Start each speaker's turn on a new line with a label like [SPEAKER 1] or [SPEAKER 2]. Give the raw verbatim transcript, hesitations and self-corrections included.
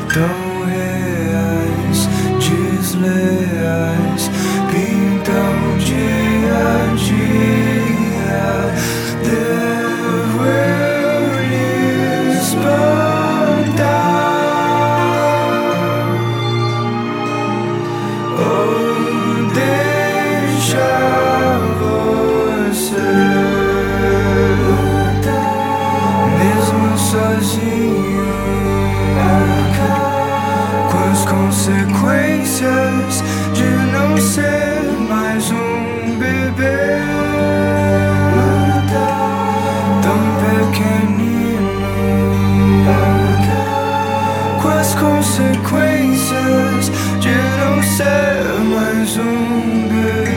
[SPEAKER 1] Tão reais, desleais, pintam dia a dia. Devo eu lhe espantar ou deixar você mesmo sozinho, com as consequências de não ser mais um bebê tão pequenino, com as consequências de não ser mais um bebê.